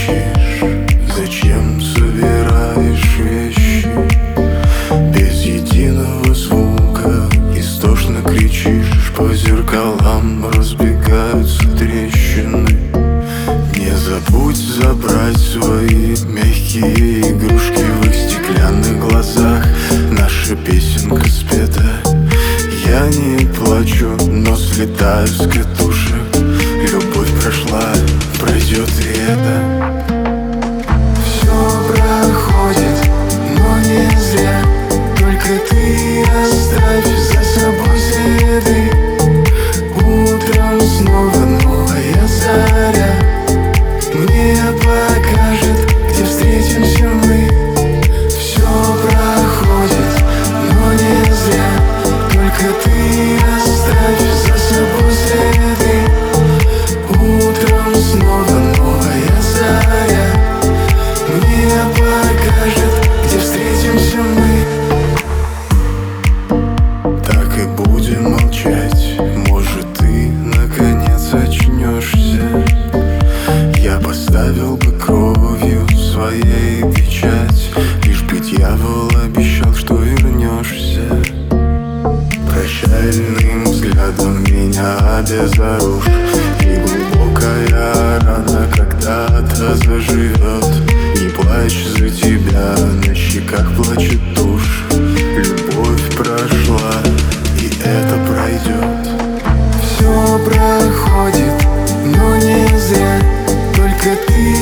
молчишь? Зачем собираешь вещи? Без единого звука истошно кричишь. По зеркалам разбегаются трещины. Не забудь забрать свои мягкие игрушки. В их стеклянных глазах наша песенка спета. Я не плачу, но слетаю с катушек. Любовь прошла, пройдет и это. Все проходит, но не зря. Только ты оставь за собой следы. Утром снова новая заря мне покажет, где встретимся мы. Все проходит, но не зря. Только ты оставь за собой следы. Утром снова новая заря мне покажет, где встретимся мы. Так и будем молчать. Может, ты наконец очнешься. Я поставил бы кровью своей печать, лишь бы дьявол обещал, что вернешься. Прощальным взглядом меня обезоружь, и глубокая рана когда-то заживет. Не плачь за тебя, на щеках плачет тушь. Любовь прошла, и это пройдет. Все проходит, но не зря. Только ты